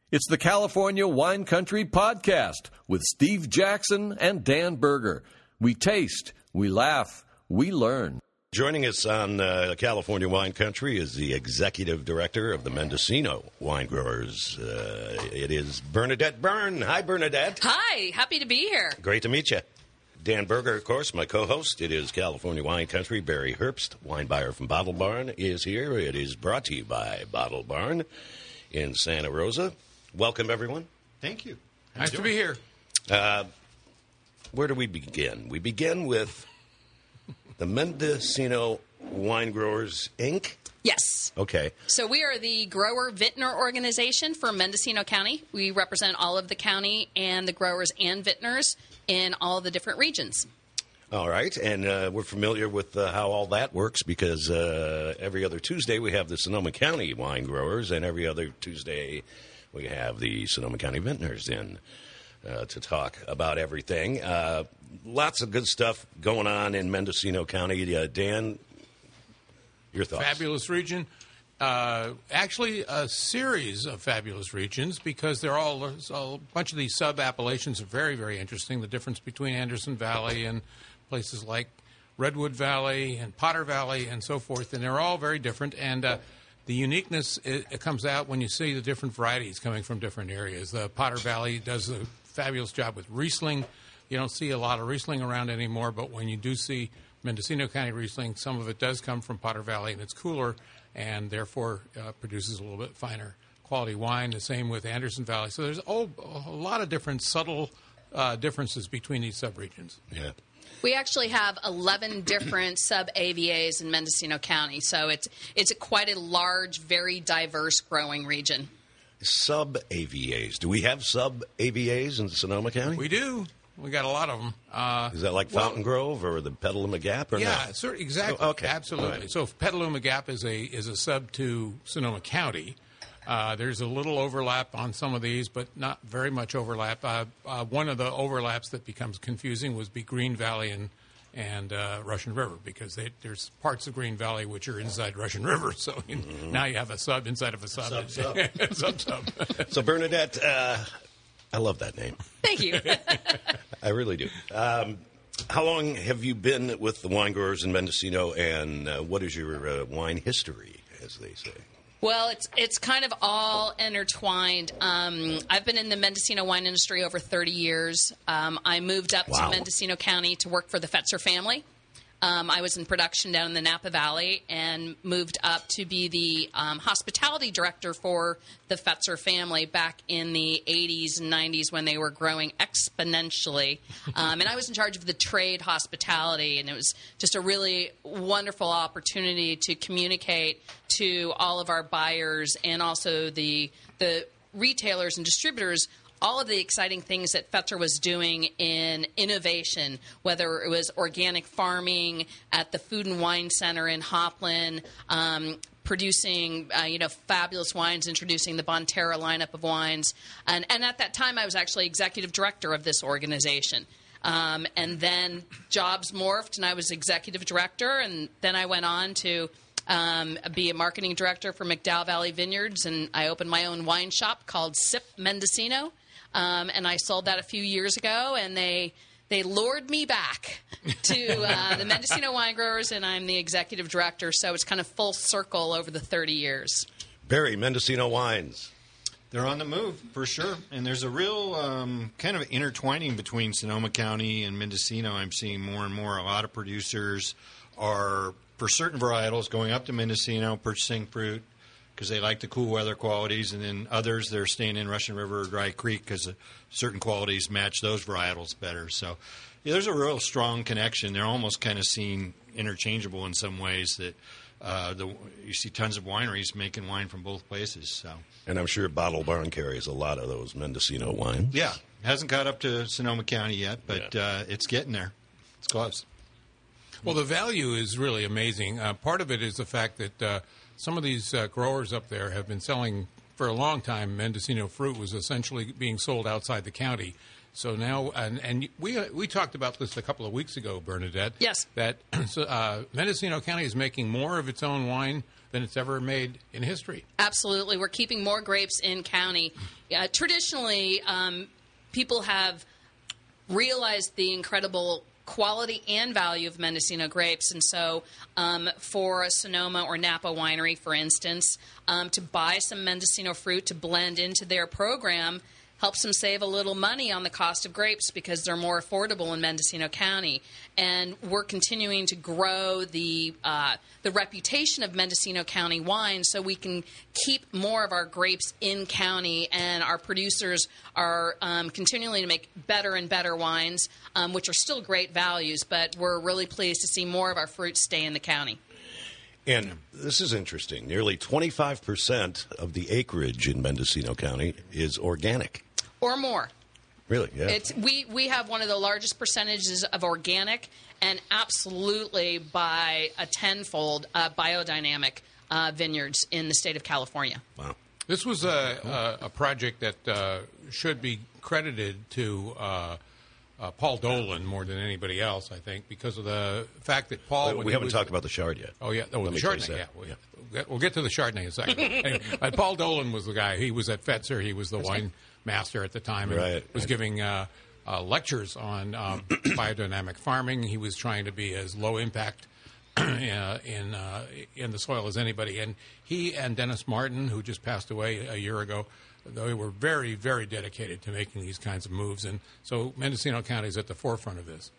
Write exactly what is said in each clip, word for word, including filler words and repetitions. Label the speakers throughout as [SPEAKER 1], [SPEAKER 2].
[SPEAKER 1] It's the California Wine Country Podcast with Steve Jackson and Dan Berger. We taste, we laugh, we learn.
[SPEAKER 2] Joining us on uh, California Wine Country is the executive director of the Mendocino Wine Growers. Uh, it is Bernadette Byrne. Hi, Bernadette.
[SPEAKER 3] Hi, happy to be here.
[SPEAKER 2] Great to meet you. Dan Berger, of course, my co-host. It is California Wine Country. Barry Herbst, wine buyer from Bottle Barn, is here. It is brought to you by Bottle Barn in Santa Rosa. Welcome, everyone.
[SPEAKER 4] Thank you. How
[SPEAKER 5] Nice
[SPEAKER 4] you
[SPEAKER 5] to be here.
[SPEAKER 2] Uh, where do we begin? We begin with the Mendocino Wine Growers, Incorporated.
[SPEAKER 3] Yes.
[SPEAKER 2] Okay.
[SPEAKER 3] So we are the grower vintner organization for Mendocino County. We represent all of the county and the growers and vintners in all the different regions.
[SPEAKER 2] All right, and uh, we're familiar with uh, how all that works because uh, every other Tuesday we have the Sonoma County wine growers, and every other Tuesday we have the Sonoma County vintners in uh, to talk about everything. Uh, lots of good stuff going on in Mendocino County. Uh, Dan, your thoughts?
[SPEAKER 5] Fabulous region. Uh, actually, a series of fabulous regions because they're all a bunch of these sub-appellations are very, very interesting. The difference between Anderson Valley and places like Redwood Valley and Potter Valley and so forth, and they're all very different. And uh, the uniqueness it, it comes out when you see the different varieties coming from different areas. The Potter Valley does a fabulous job with Riesling. You don't see a lot of Riesling around anymore, but when you do see Mendocino County Riesling, some of it does come from Potter Valley, and it's cooler and therefore uh, produces a little bit finer quality wine. The same with Anderson Valley. So there's oh, a lot of different subtle uh, differences between these subregions.
[SPEAKER 2] Yeah.
[SPEAKER 3] We actually have eleven different sub-A V As in Mendocino County, so it's it's a quite a large, very diverse growing region.
[SPEAKER 2] Sub-A V As. Do we have sub-A V As in Sonoma County?
[SPEAKER 5] We do. We got a lot of them. Uh,
[SPEAKER 2] Is that like Fountain
[SPEAKER 5] well,
[SPEAKER 2] Grove or the Petaluma Gap or
[SPEAKER 5] yeah,
[SPEAKER 2] not?
[SPEAKER 5] sir, exactly.
[SPEAKER 2] Oh, okay.
[SPEAKER 5] Absolutely.
[SPEAKER 2] Right.
[SPEAKER 5] So Petaluma Gap is a is a sub to Sonoma County. Uh, there's a little overlap on some of these, but not very much overlap. Uh, uh, one of the overlaps that becomes confusing was be Green Valley and and uh, Russian River because they, there's parts of Green Valley which are inside Russian River. So mm-hmm. now you have a sub inside of a sub.
[SPEAKER 2] Sub, sub.
[SPEAKER 5] sub, sub.
[SPEAKER 2] So Bernadette, uh, I love that name.
[SPEAKER 3] Thank you.
[SPEAKER 2] I really do. Um, how long have you been with the wine growers in Mendocino, and uh, what is your uh, wine history, as they say?
[SPEAKER 3] Well, it's it's kind of all intertwined. Um, I've been in the Mendocino wine industry over thirty years. Um, I moved up
[SPEAKER 2] Wow.
[SPEAKER 3] to Mendocino County to work for the Fetzer family. Um, I was in production down in the Napa Valley and moved up to be the um, hospitality director for the Fetzer family back in the eighties and nineties when they were growing exponentially. Um, and I was in charge of the trade hospitality, and it was just a really wonderful opportunity to communicate to all of our buyers and also the the retailers and distributors all of the exciting things that Fetzer was doing in innovation, whether it was organic farming at the Food and Wine Center in Hopland, um, producing, uh, you know, fabulous wines, introducing the Bonterra lineup of wines. And, and at that time, I was actually executive director of this organization. Um, and then jobs morphed, and I was executive director, and then I went on to Um, be a marketing director for McDowell Valley Vineyards, and I opened my own wine shop called Sip Mendocino, um, and I sold that a few years ago, and they they lured me back to uh, the Mendocino Wine Growers, and I'm the executive director, so it's kind of full circle over the thirty years.
[SPEAKER 2] Barry, Mendocino Wines.
[SPEAKER 4] They're on the move, for sure. And there's a real um, kind of intertwining between Sonoma County and Mendocino. I'm seeing more and more. A lot of producers are, for certain varietals, going up to Mendocino, purchasing fruit because they like the cool weather qualities, and then others, they're staying in Russian River or Dry Creek because certain qualities match those varietals better. So yeah, there's a real strong connection. They're almost kind of seen interchangeable in some ways that uh, the, you see tons of wineries making wine from both places. So,
[SPEAKER 2] And I'm sure Bottle Barn carries a lot of those Mendocino wines.
[SPEAKER 4] yeah, hasn't got up to Sonoma County yet, but
[SPEAKER 2] Yeah.
[SPEAKER 4] uh, it's getting there. It's close.
[SPEAKER 5] Well, the value is really amazing. Uh, part of it is the fact that uh, some of these uh, growers up there have been selling for a long time. Mendocino fruit was essentially being sold outside the county. So now, and, and we we talked about this a couple of weeks ago, Bernadette.
[SPEAKER 3] Yes.
[SPEAKER 5] That uh, Mendocino County is making more of its own wine than it's ever made in history.
[SPEAKER 3] Absolutely. We're keeping more grapes in county. Uh, traditionally, um, people have realized the incredible quality and value of Mendocino grapes. And so um, for a Sonoma or Napa winery, for instance, um, to buy some Mendocino fruit to blend into their program helps them save a little money on the cost of grapes because they're more affordable in Mendocino County. And we're continuing to grow the uh, the reputation of Mendocino County wine so we can keep more of our grapes in county, and our producers are um, continuing to make better and better wines, um, which are still great values, but we're really pleased to see more of our fruit stay in the county.
[SPEAKER 2] And this is interesting. Nearly twenty-five percent of the acreage in Mendocino County is organic.
[SPEAKER 3] Or more.
[SPEAKER 2] Really? Yeah.
[SPEAKER 3] It's, we, we have one of the largest percentages of organic, and absolutely by a tenfold uh, biodynamic uh, vineyards in the state of California.
[SPEAKER 2] Wow.
[SPEAKER 5] This was a, a, a project that uh, should be credited to uh, uh, Paul Dolan more than anybody else, I think, because of the fact that Paul...
[SPEAKER 2] we haven't was, talked about the Chard yet.
[SPEAKER 5] Oh, yeah. Oh, the Chardonnay, yeah. We'll, yeah. We'll get to the Chardonnay in a second. Anyway, uh, Paul Dolan was the guy. He was at Fetzer. He was the wine master at the time, and
[SPEAKER 2] right.
[SPEAKER 5] was giving uh, uh, lectures on uh, biodynamic farming. He was trying to be as low impact uh, in uh, in the soil as anybody. And he and Dennis Martin, who just passed away a year ago, they were very, very dedicated to making these kinds of moves. And so Mendocino County is at the forefront of this.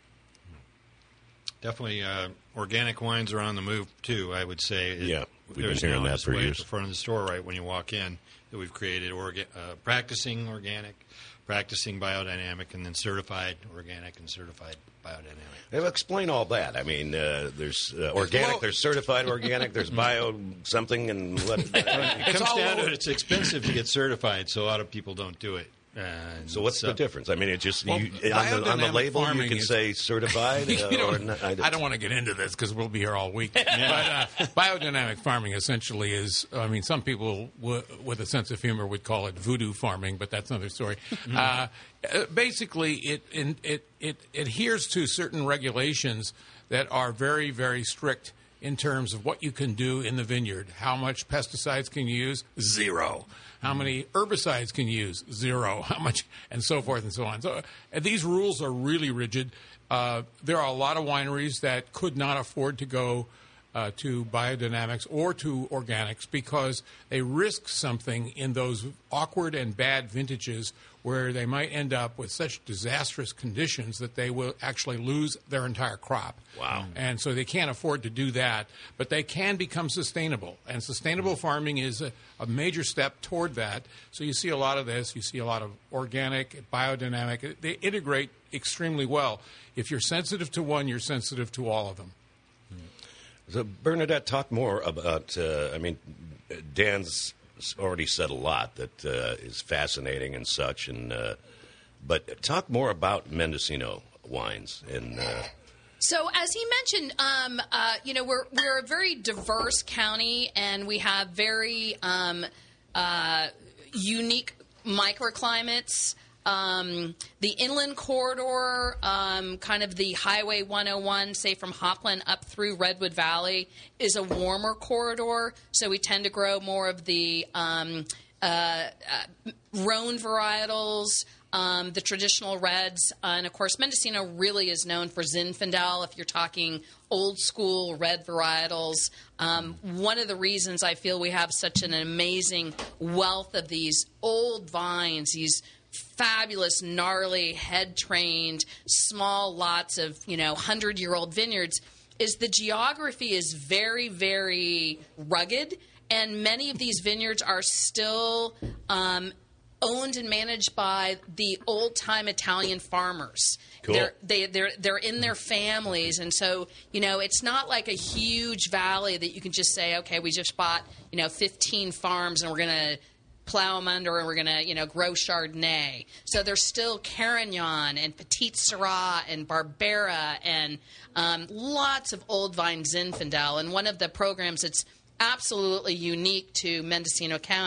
[SPEAKER 4] Definitely, uh, organic wines are on the move too. I would say.
[SPEAKER 2] Yeah, we've
[SPEAKER 4] There's
[SPEAKER 2] been hearing
[SPEAKER 4] now
[SPEAKER 2] that for
[SPEAKER 4] display
[SPEAKER 2] years.
[SPEAKER 4] At the front of the store, right when you walk in, that we've created orga- uh, practicing organic, practicing biodynamic, and then certified organic and certified biodynamic.
[SPEAKER 2] Hey, well, explain all that. I mean, uh, there's uh, organic,
[SPEAKER 5] well,
[SPEAKER 2] there's certified organic, there's bio something, and let it,
[SPEAKER 4] It comes
[SPEAKER 5] all
[SPEAKER 4] down to
[SPEAKER 5] over.
[SPEAKER 4] it. It's expensive to get certified, so a lot of people don't do it. And
[SPEAKER 2] so what's
[SPEAKER 4] so-
[SPEAKER 2] the difference? I mean, it just
[SPEAKER 5] Well,
[SPEAKER 2] you, on, the, on the
[SPEAKER 5] biodynamic
[SPEAKER 2] label you
[SPEAKER 5] farming
[SPEAKER 2] can
[SPEAKER 5] is-
[SPEAKER 2] say certified.
[SPEAKER 5] You
[SPEAKER 2] uh,
[SPEAKER 5] know,
[SPEAKER 2] or not,
[SPEAKER 5] I don't want to get into this because we'll be here all week. But uh, biodynamic farming essentially is, I mean, some people w- with a sense of humor would call it voodoo farming, but that's another story. Mm-hmm. Uh, uh, basically, it, in, it, it adheres to certain regulations that are very, very strict in terms of what you can do in the vineyard. How much pesticides can you use? Zero. How many herbicides can you use? Zero. How much? And so forth and so on. So and these rules are really rigid. Uh, there are a lot of wineries that could not afford to go uh, to biodynamics or to organics because they risk something in those awkward and bad vintages where they might end up with such disastrous conditions that they will actually lose their entire crop.
[SPEAKER 2] Wow.
[SPEAKER 5] And so they can't afford to do that, but they can become sustainable. And sustainable farming is a, a major step toward that. So you see a lot of this. You see a lot of organic, biodynamic. They integrate extremely well. If you're sensitive to one, you're sensitive to all of them.
[SPEAKER 2] So Bernadette, talk more about. Uh, I mean, Dan's already said a lot that uh, is fascinating and such, and uh, but talk more about Mendocino wines and. Uh,
[SPEAKER 3] So, as he mentioned, um, uh, you know, we're we're a very diverse county, and we have very um, uh, unique microclimates. Um, the inland corridor, um, kind of the Highway one oh one, say from Hopland up through Redwood Valley, is a warmer corridor. So we tend to grow more of the um, uh, uh, Rhone varietals, um, the traditional reds. Uh, and, of course, Mendocino really is known for Zinfandel if you're talking old school red varietals. Um, one of the reasons I feel we have such an amazing wealth of these old vines, these fabulous, gnarly, head-trained, small lots of, you know, hundred-year-old vineyards, is the geography is very, very rugged, and many of these vineyards are still um, owned and managed by the old-time Italian farmers.
[SPEAKER 2] Cool.
[SPEAKER 3] They're, they, they're, they're in their families, and so, you know, it's not like a huge valley that you can just say, okay, we just bought, you know, fifteen farms, and we're going to plow them under, and we're going to, you know, grow Chardonnay. So there's still Carignan and Petit Syrah and Barbera and um, lots of old vine Zinfandel. And one of the programs that's absolutely unique to Mendocino County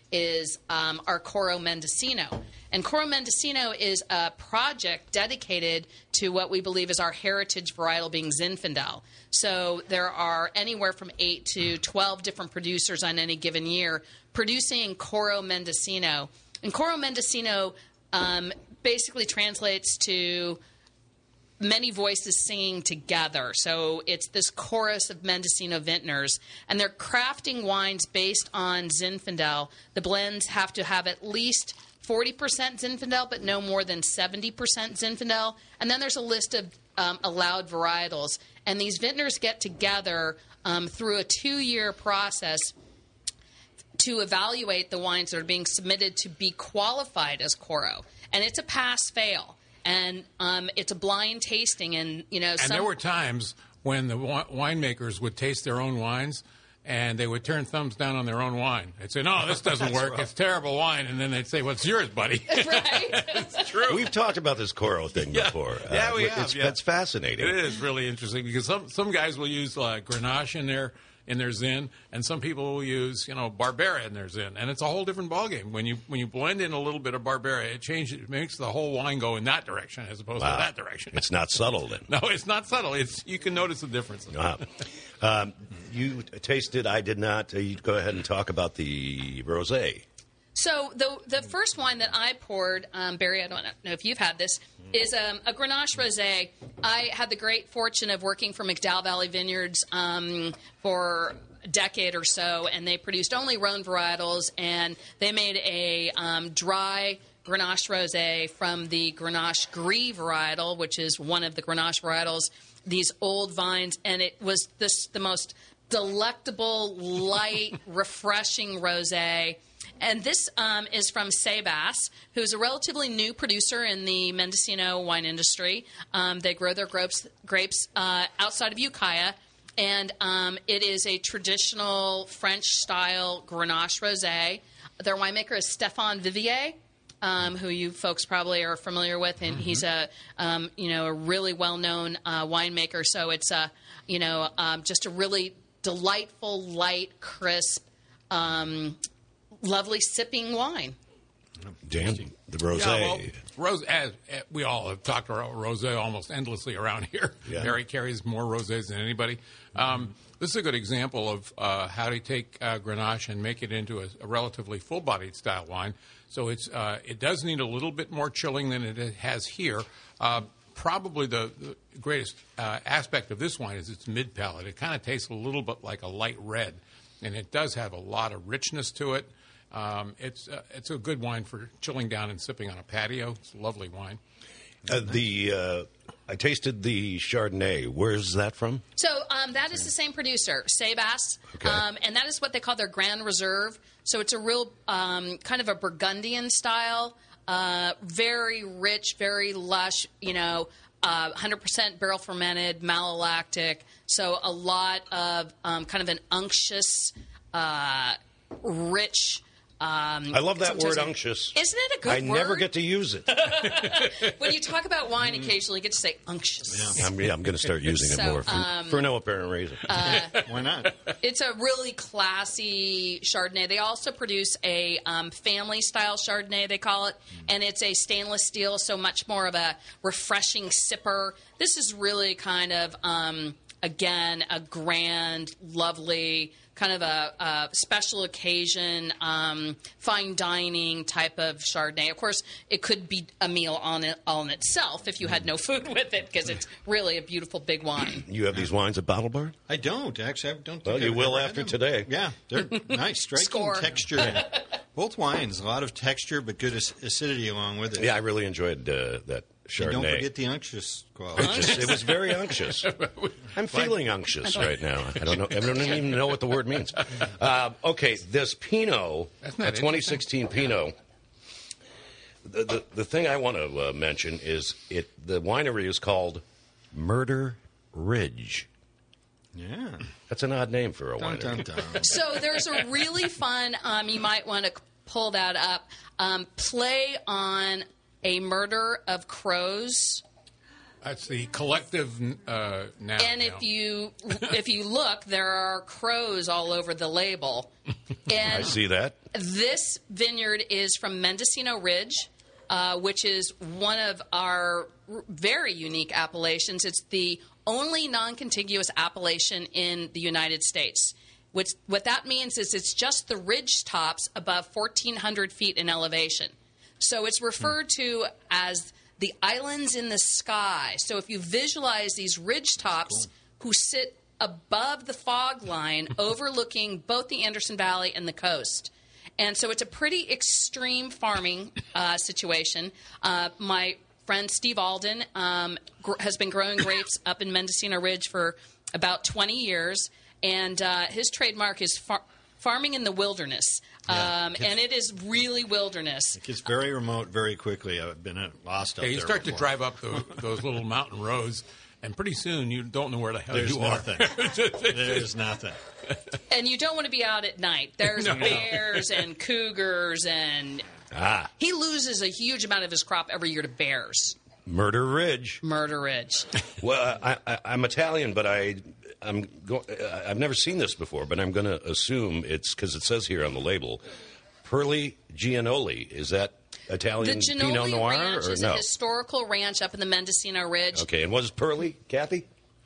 [SPEAKER 3] is um, our Coro Mendocino. And Coro Mendocino is a project dedicated to what we believe is our heritage varietal, being Zinfandel. So there are anywhere from eight to twelve different producers on any given year producing Coro Mendocino. And Coro Mendocino um, basically translates to many voices singing together. So it's this chorus of Mendocino vintners, and they're crafting wines based on Zinfandel. The blends have to have at least forty percent Zinfandel, but no more than seventy percent Zinfandel. And then there's a list of um, allowed varietals. And these vintners get together um, through a two-year process to evaluate the wines that are being submitted to be qualified as Coro. And it's a pass-fail. And um, it's a blind tasting. And, you know,
[SPEAKER 5] and
[SPEAKER 3] some...
[SPEAKER 5] there were times when the wi- winemakers would taste their own wines, and they would turn thumbs down on their own wine. They'd say, no, this doesn't work. Rough. It's terrible wine. And then they'd say, what's yours, buddy?
[SPEAKER 3] Right.
[SPEAKER 5] It's true.
[SPEAKER 2] We've talked about this Coro thing
[SPEAKER 5] yeah.
[SPEAKER 2] before.
[SPEAKER 5] Yeah,
[SPEAKER 2] uh,
[SPEAKER 5] we
[SPEAKER 2] it's,
[SPEAKER 5] have. Yeah.
[SPEAKER 2] That's fascinating.
[SPEAKER 5] It is really interesting because some, some guys will use uh, Grenache in their in their Zin, and some people will use, you know, Barbera in their Zin, and it's a whole different ballgame. When you when you blend in a little bit of Barbera, it changes, it makes the whole wine go in that direction as opposed
[SPEAKER 2] Wow.
[SPEAKER 5] to that direction.
[SPEAKER 2] It's not subtle then.
[SPEAKER 5] No, it's not subtle. It's you can notice the difference.
[SPEAKER 2] Wow. Um, you tasted. I did not. Uh, you go ahead and talk about the rosé.
[SPEAKER 3] So the the first wine that I poured, um, Barry, I don't know if you've had this, is um, a Grenache Rosé. I had the great fortune of working for McDowell Valley Vineyards um, for a decade or so, and they produced only Rhone varietals, and they made a um, dry Grenache Rosé from the Grenache Gris varietal, which is one of the Grenache varietals, these old vines, and it was this the most delectable, light, refreshing rosé. And this um, is from Sebas, who's a relatively new producer in the Mendocino wine industry. Um, they grow their grapes, grapes uh, outside of Ukiah, and um, it is a traditional French-style Grenache rosé. Their winemaker is Stéphane Vivier, um, who you folks probably are familiar with, and mm-hmm. he's a um, you know a really well-known uh, winemaker. So it's a you know um, just a really delightful, light, crisp. Um, Lovely sipping wine.
[SPEAKER 2] Dan, the rosé.
[SPEAKER 5] Yeah, well, rose, as, as we all have talked about rosé almost endlessly around here.
[SPEAKER 2] Yeah.
[SPEAKER 5] Barry carries more rosés than anybody. Um, this is a good example of uh, how to take uh, Grenache and make it into a, a relatively full-bodied style wine. So it's uh, it does need a little bit more chilling than it has here. Uh, probably the, the greatest uh, aspect of this wine is its mid-palate. It kind of tastes a little bit like a light red, and it does have a lot of richness to it. Um, it's uh, it's a good wine for chilling down and sipping on a patio. It's a lovely wine.
[SPEAKER 2] Uh, the uh, I tasted the Chardonnay. Where's that from?
[SPEAKER 3] So um, that is the same producer, Sebas,
[SPEAKER 2] Okay.
[SPEAKER 3] um, and that is what they call their Grand Reserve. So it's a real um, kind of a Burgundian style, uh, very rich, very lush. You know, uh, one hundred percent barrel fermented, malolactic. So a lot of um, kind of an unctuous, uh, rich. Um,
[SPEAKER 2] I love that word,
[SPEAKER 3] sometimes-
[SPEAKER 2] unctuous.
[SPEAKER 3] Isn't it a good
[SPEAKER 2] I
[SPEAKER 3] word?
[SPEAKER 2] never get to use it.
[SPEAKER 3] When you talk about wine, occasionally you get to say unctuous.
[SPEAKER 2] I'm, yeah, I'm going to start using
[SPEAKER 3] So,
[SPEAKER 2] it more for,
[SPEAKER 3] um,
[SPEAKER 2] for no apparent reason.
[SPEAKER 4] Why not?
[SPEAKER 3] It's a really classy Chardonnay. They also produce a um, family-style Chardonnay, they call it, and it's a stainless steel, so much more of a refreshing sipper. This is really kind of, um, again, a grand, lovely, kind of a, a special occasion, um, fine dining type of Chardonnay. Of course, it could be a meal on it all in itself if you had no food with it, because it's really a beautiful big wine.
[SPEAKER 2] You have these wines at Bottle Bar?
[SPEAKER 4] I don't actually. I don't. Think
[SPEAKER 2] Well, you
[SPEAKER 4] I've
[SPEAKER 2] will
[SPEAKER 4] ever had
[SPEAKER 2] after
[SPEAKER 4] them.
[SPEAKER 2] today.
[SPEAKER 4] Yeah, they're nice, striking
[SPEAKER 3] Score.
[SPEAKER 4] texture. Both wines, a lot of texture, but good ac- acidity along with it.
[SPEAKER 2] Yeah, I really enjoyed uh, that
[SPEAKER 4] And don't
[SPEAKER 2] Chardonnay.
[SPEAKER 4] forget the unctuous quality.
[SPEAKER 2] Unctuous. It was very unctuous. I'm feeling unctuous right now. I don't know. I don't even know what the word means. Uh, okay, this Pinot,
[SPEAKER 5] That's not
[SPEAKER 2] a twenty sixteen Pinot. The, the the thing I want to uh, mention is it. The winery is called Murder Ridge.
[SPEAKER 4] Yeah.
[SPEAKER 2] That's an odd name for a
[SPEAKER 4] Dun,
[SPEAKER 2] winery.
[SPEAKER 4] dun, dun.
[SPEAKER 3] So there's a really fun, um, you might want to pull that up, um, play on A Murder of Crows.
[SPEAKER 5] That's the collective uh, now.
[SPEAKER 3] And if you if you look, there are crows all over the label. And
[SPEAKER 2] I see that.
[SPEAKER 3] This vineyard is from Mendocino Ridge, uh, which is one of our r- very unique appellations. It's the only non-contiguous appellation in the United States. Which, what that means is it's just the ridge tops above fourteen hundred feet in elevation. So it's referred to as the islands in the sky. So if you visualize these ridge tops who sit above the fog line overlooking both the Anderson Valley and the coast. And so it's a pretty extreme farming uh, situation. Uh, my friend Steve Alden um, gr- has been growing grapes up in Mendocino Ridge for about twenty years. And uh, his trademark is far- farming in the wilderness.
[SPEAKER 4] Yeah,
[SPEAKER 3] um, and it is really wilderness.
[SPEAKER 4] It gets very remote very quickly. I've been uh, lost up
[SPEAKER 5] Yeah,
[SPEAKER 4] there.
[SPEAKER 5] you start
[SPEAKER 4] before.
[SPEAKER 5] to drive up the, those little mountain roads, and pretty soon you don't know where the hell
[SPEAKER 4] There's
[SPEAKER 5] you
[SPEAKER 4] nothing.
[SPEAKER 5] are.
[SPEAKER 4] There's nothing.
[SPEAKER 3] And you don't want to be out at night. There's
[SPEAKER 5] No.
[SPEAKER 3] bears and cougars, and
[SPEAKER 2] Ah,
[SPEAKER 3] he loses a huge amount of his crop every year to bears.
[SPEAKER 2] Murder Ridge.
[SPEAKER 3] Murder Ridge.
[SPEAKER 2] Well, I, I, I'm Italian, but I, I'm go, I've never seen this before, but I'm going to assume it's because it says here on the label, Perli Gianoli. Is that Italian
[SPEAKER 3] The
[SPEAKER 2] Pinot
[SPEAKER 3] Ginoli
[SPEAKER 2] Noir
[SPEAKER 3] Ranch
[SPEAKER 2] or
[SPEAKER 3] is
[SPEAKER 2] no?
[SPEAKER 3] a historical ranch up in the Mendocino Ridge.
[SPEAKER 2] Okay, and what is Perli, Kathy?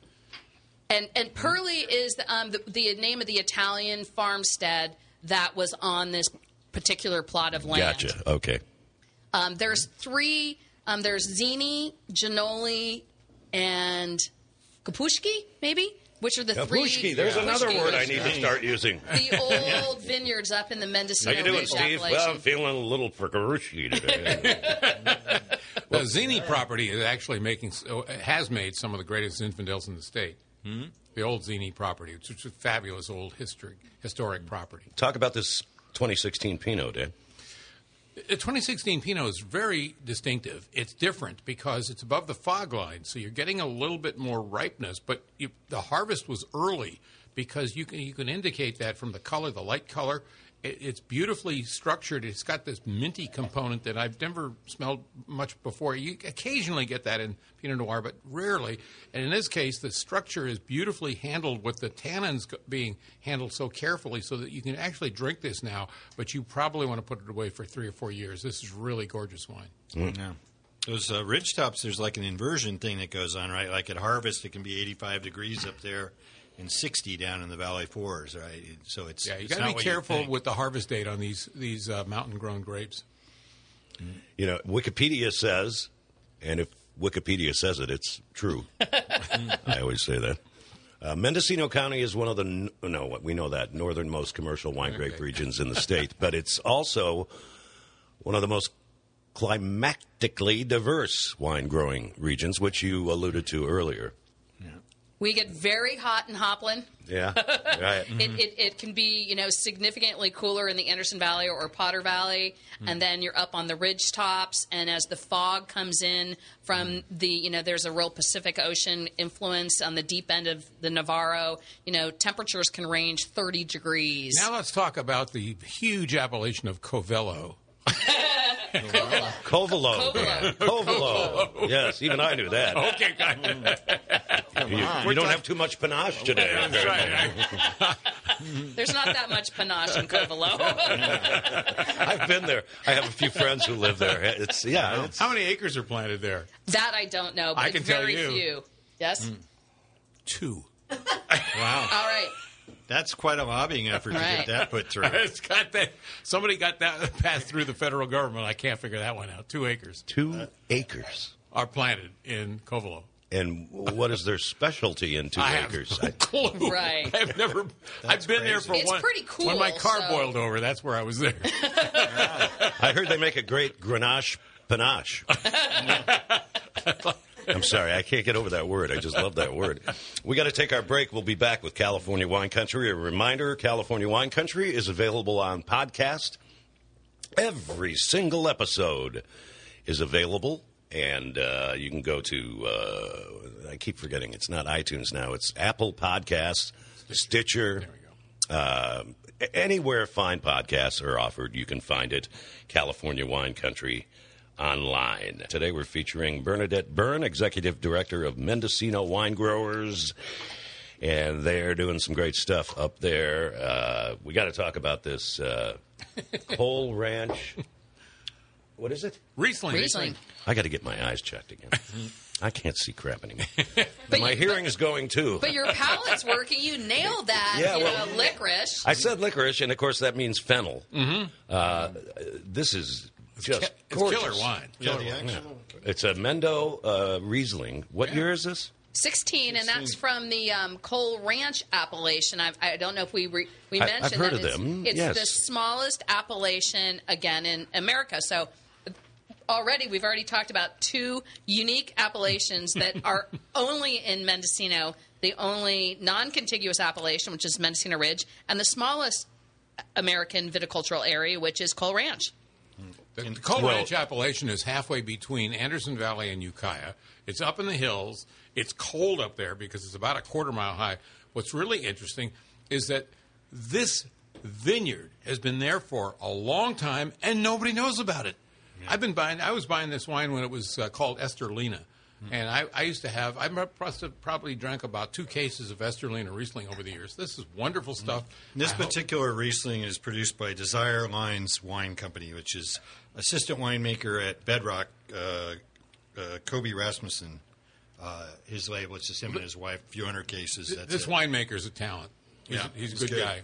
[SPEAKER 3] And and Perli is the, um, the, the name of the Italian farmstead that was on this particular plot of land.
[SPEAKER 2] Gotcha. Okay.
[SPEAKER 3] Um, there's three. Um, there's Zini, Ginoli, and Kapushki, maybe, which are the three.
[SPEAKER 2] Kapushki. There's another
[SPEAKER 3] Kapushki.
[SPEAKER 2] word I need to start using.
[SPEAKER 3] The old vineyards up in the
[SPEAKER 2] How
[SPEAKER 3] Mendocino
[SPEAKER 2] you doing,
[SPEAKER 3] Ridge
[SPEAKER 2] Steve? Well, I'm
[SPEAKER 3] appellation.
[SPEAKER 2] feeling a little for Karushki today.
[SPEAKER 5] Well, Zini property is actually making has made some of the greatest Zinfandels in the state. Mm-hmm. The old Zini property, which is a fabulous old historic historic property.
[SPEAKER 2] Talk about this twenty sixteen Pinot, Dan.
[SPEAKER 5] The twenty sixteen Pinot is very distinctive. It's different because it's above the fog line, so you're getting a little bit more ripeness. But you, the harvest was early because you can you can indicate that from the color, the light color. It, it's beautifully structured. It's got this minty component that I've never smelled much before. You occasionally get that in Pinot Noir, but rarely. And in this case, the structure is beautifully handled with the tannins go- being handled so carefully so that you can actually drink this now, but you probably want to put it away for three or four years. This is really gorgeous wine.
[SPEAKER 4] Yeah. Those uh, ridge tops, there's like an inversion thing that goes on, right? Like at harvest, it can be eighty-five degrees up there and sixty down in the Valley Fours, right? So it's
[SPEAKER 5] Yeah, you
[SPEAKER 4] it's
[SPEAKER 5] got
[SPEAKER 4] not
[SPEAKER 5] to be
[SPEAKER 4] what you
[SPEAKER 5] careful
[SPEAKER 4] think.
[SPEAKER 5] with the harvest date on these these uh, mountain-grown grapes.
[SPEAKER 2] You know, Wikipedia says, and if Wikipedia says it, it's true. I always say that. Uh, Mendocino County is one of the, n- no, what we know that, northernmost commercial wine grape
[SPEAKER 5] Okay.
[SPEAKER 2] regions in the state, but it's also one of the most climatically diverse wine growing regions, which you alluded to earlier.
[SPEAKER 3] We get very hot in Hopland.
[SPEAKER 2] Yeah, right.
[SPEAKER 3] It, it, it can be, you know, significantly cooler in the Anderson Valley or Potter Valley, and then you're up on the ridge tops. And as the fog comes in from the, you know, there's a real Pacific Ocean influence on the deep end of the Navarro. You know, temperatures can range thirty degrees.
[SPEAKER 5] Now let's talk about the huge appellation of Covello.
[SPEAKER 3] Covola.
[SPEAKER 2] Covelo.
[SPEAKER 3] Covelo.
[SPEAKER 2] Covelo. Yes, even I knew that.
[SPEAKER 5] Okay, guys.
[SPEAKER 2] You, you don't have too much panache today.
[SPEAKER 5] That's right.
[SPEAKER 3] There's not that much panache in Covelo.
[SPEAKER 2] I've been there. I have a few friends who live there. It's yeah. It's,
[SPEAKER 5] How many acres are planted there?
[SPEAKER 3] That I don't know, but
[SPEAKER 5] I can tell
[SPEAKER 3] very
[SPEAKER 5] you.
[SPEAKER 3] few. Yes?
[SPEAKER 5] Two.
[SPEAKER 4] Wow.
[SPEAKER 3] All right.
[SPEAKER 4] That's quite a lobbying effort to
[SPEAKER 3] Right.
[SPEAKER 4] get that put through.
[SPEAKER 5] It's got that. Somebody got that passed through the federal government. I can't figure that one out. Two acres
[SPEAKER 2] two acres.
[SPEAKER 5] are planted in Covello.
[SPEAKER 2] And what is their specialty in two
[SPEAKER 5] I have
[SPEAKER 2] acres?
[SPEAKER 5] no clue.
[SPEAKER 3] Right.
[SPEAKER 5] I've never. I've been there for
[SPEAKER 3] It's
[SPEAKER 5] one.
[SPEAKER 3] pretty cool,
[SPEAKER 5] When my car
[SPEAKER 3] so-
[SPEAKER 5] boiled over, that's where I was there.
[SPEAKER 2] I heard they make a great Grenache panache. I'm sorry, I can't get over that word. I just love that word. We got to take our break. We'll be back with California Wine Country. A reminder, California Wine Country is available on podcast. Every single episode is available, and uh, you can go to, uh, I keep forgetting, it's not iTunes now. It's Apple Podcasts, Stitcher.
[SPEAKER 5] There we go.
[SPEAKER 2] Uh, anywhere fine podcasts are offered, you can find it. California Wine Country online. Today we're featuring Bernadette Byrne, Executive Director of Mendocino Wine Growers, and they're doing some great stuff up there. Uh, we got to talk about this uh, Cole Ranch. What is it?
[SPEAKER 5] Riesling.
[SPEAKER 3] Riesling.
[SPEAKER 2] I got to get my eyes checked again. I can't see crap anymore.
[SPEAKER 3] But
[SPEAKER 2] my
[SPEAKER 3] you-
[SPEAKER 2] hearing
[SPEAKER 3] but-
[SPEAKER 2] is going too.
[SPEAKER 3] But your palate's working. You nailed that.
[SPEAKER 2] Yeah,
[SPEAKER 3] you
[SPEAKER 2] well-
[SPEAKER 3] know, licorice.
[SPEAKER 2] I said licorice, and of course that means fennel. Mm-hmm. Uh, this is just
[SPEAKER 5] It's
[SPEAKER 2] gorgeous.
[SPEAKER 5] killer wine.
[SPEAKER 4] Yeah,
[SPEAKER 5] Killer
[SPEAKER 4] the
[SPEAKER 5] wine.
[SPEAKER 4] actual.
[SPEAKER 2] It's a Mendo uh, Riesling. What year is this?
[SPEAKER 3] sixteen, and that's from the um, Cole Ranch appellation. I, I don't know if we re, we
[SPEAKER 2] I-
[SPEAKER 3] mentioned
[SPEAKER 2] I've heard
[SPEAKER 3] that
[SPEAKER 2] of
[SPEAKER 3] it's,
[SPEAKER 2] them,
[SPEAKER 3] it's
[SPEAKER 2] yes.
[SPEAKER 3] the smallest appellation again in America. So already we've already talked about two unique appellations that are only in Mendocino. The only non-contiguous appellation, which is Mendocino Ridge, and the smallest American viticultural area, which is Cole Ranch.
[SPEAKER 5] The, the Cole
[SPEAKER 2] Well-
[SPEAKER 5] Ranch appellation is halfway between Anderson Valley and Ukiah. It's up in the hills. It's cold up there because it's about a quarter mile high. What's really interesting is that this vineyard has been there for a long time and nobody knows about it. I've been buying. I was buying this wine when it was uh, called Esterlina, and I, I used to have. I must have probably drank about two cases of Esterlina Riesling over the years. This is wonderful stuff.
[SPEAKER 4] This
[SPEAKER 5] I hope-
[SPEAKER 4] particular Riesling is produced by Desire Lines Wine Company, which is assistant winemaker at Bedrock, uh, uh, Kobe Rasmussen. Uh, his label, it's just him and his wife, a few hundred cases. That's
[SPEAKER 5] this
[SPEAKER 4] it.
[SPEAKER 5] winemaker's a talent. He's,
[SPEAKER 4] Yeah,
[SPEAKER 5] a, he's a
[SPEAKER 4] he's
[SPEAKER 5] good,
[SPEAKER 4] good.
[SPEAKER 5] guy.